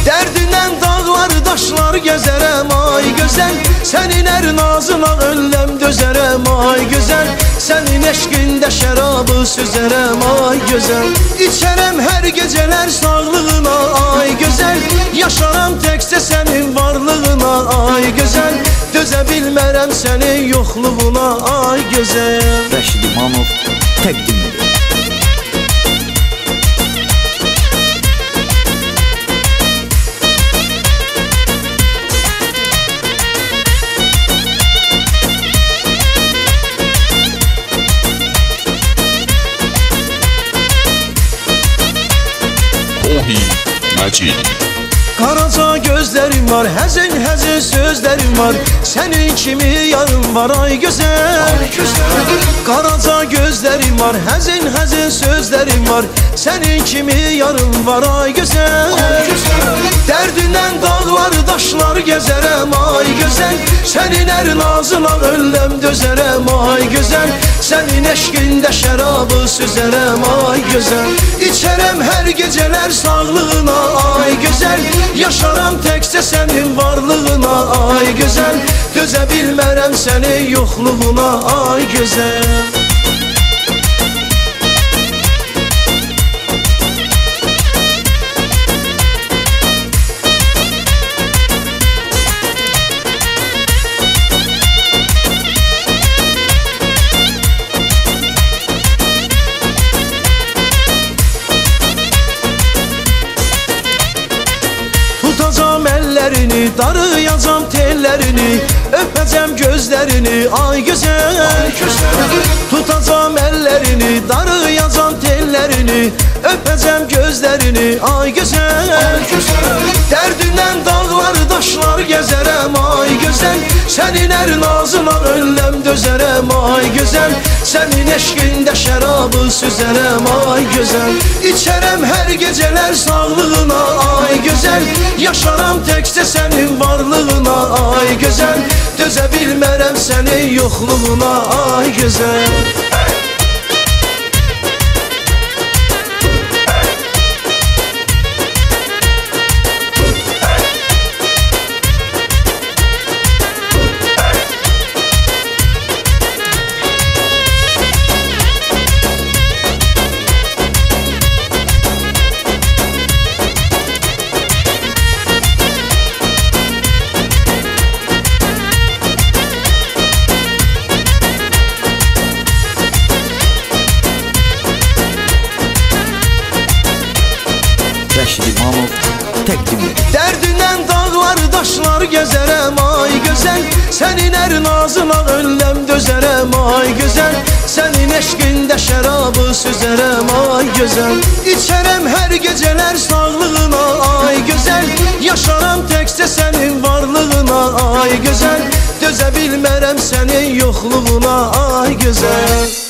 Dərdindən dağlar, daşlar gəzərəm ay gözəl. Sənin hər nazına öləm dözərəm ay gözəl. Sənin eşqində şərabı süzərəm ay gözəl. İçərəm hər gecələr sağlığına ay gözəl. Yaşaram təkcə sənin varlığına ay gözəl. Dözə bilmərəm sənin yoxluğuna ay gözəl. Rəşid İmamov təqdim edir. Qaraca gözlərim var, həzin həzin sözlərim var. Sənin kimi yarım var ay gözəl. Qaraca gözlərim var, həzin həzin sözlərim var. Sənin kimi yarım var ay gözəl. Dərdindən dağlar, daşlar gəzərəm ay gözəl. Sənin hər nazına öləm dözərəm ay gözəl. Sənin eşqində şərabı süzərəm ay gözəl. İçərəm hər gecələr sağlığına ay gözəl. Yaşaram təkcə sənin varlığına ay gözəl. Dözə bilmərəm sənin yoxluğuna ay gözəl. Tutacam əllərini, darıyacam tellərini, öpəcəm gözlərini ay gözəl. Tutacam əllərini, darıyacam tellərini, öpəcəm gözlərini ay gözəl. Dərdindən dağlar, daşlar gəzərəm ay gözəl. Sənin hər nazına öləm dözərəm ay gözəl. Sənin eşqində şərabı süzərəm ay gözəl. İçərəm hər gecələr sağlığına ay gözəl. Yaşaram təkcə sənin varlığına ay gözəl. Dözə bilmərəm sənin yoxluğuna ay gözəl. Rəşid İmamov təqdim edir. Dərdindən dağlar, daşlar gəzərəm ay gözəl. Sənin hər nazına öləm dözərəm ay gözəl. Sənin eşqində şərabı süzərəm ay gözəl. İçərəm hər gecələr sağlığına ay gözəl. Yaşaram təkcə sənin varlığına ay gözəl. Dözə bilmərəm sənin yoxluğuna ay gözəl.